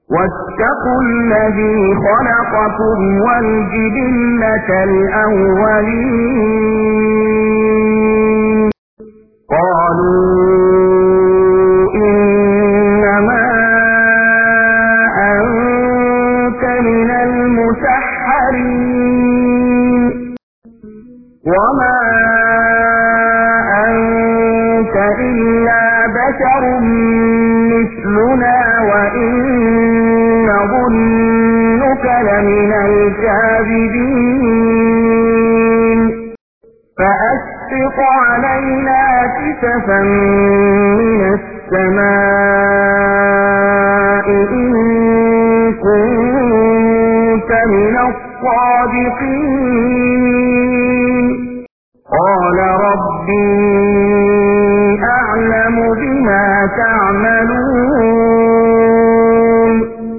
واتقوا الذي خلقكم والجبلة الأولين قالوا إنما أنت من المسحرين وما أنت إلا بشر مثلنا وإن نظنك لمن الكاذبين فأسقط علينا كسفا من السماء إن كنت من الصادقين قال ربي أعلم بما تعملون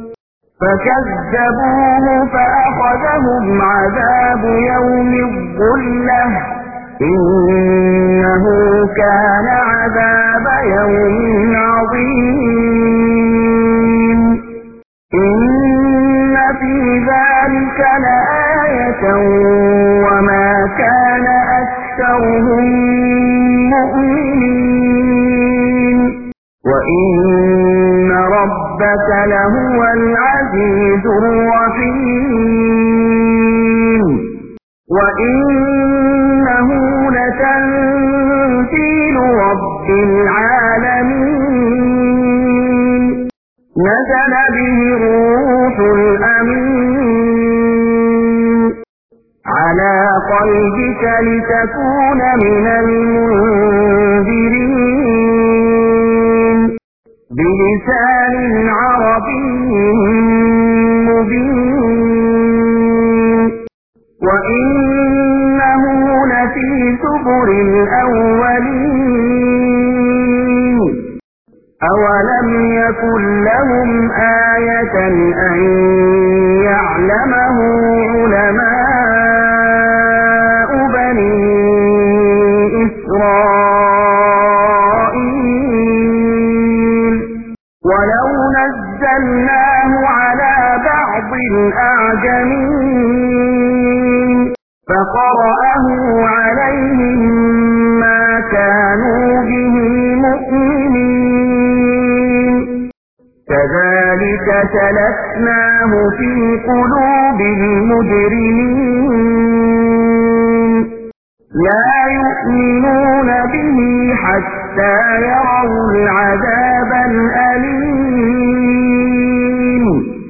فكذبوه فأخذهم عذاب يوم الظلة إنه كان عذاب يوم عظيم إن في ذلك لآية وما كان أكثرهم مؤمنين وإن ربك لهو العزيز الرحيم وإنه لتنزيل رب العالمين نزل به الروح الأمين على قلبك لتكون من المنذرين بلسان عربي مبين وإنه لفي زبر الأولين أولم يكن لهم آية أن يعلمه علماء بني إسرائيل ولو نزلناه على بعض الأعجمين فقرأه عليهم ما كانوا به مؤمنين كذلك سلكناه في قلوب المجرمين لا يؤمنون به حتى يروا العذاب الأليم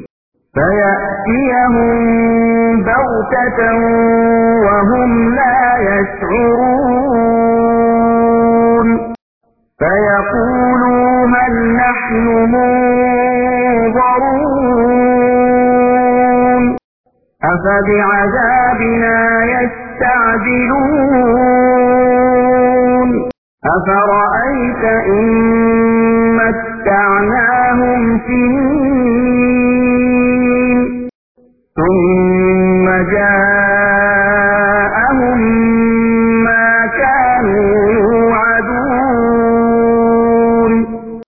فيأتيهم بغتة وهم لا يشعرون فيقولوا هل نحن منظرون أفبعذابنا يستعجلون أفرأيت إن متعناهم سنين ثم جاء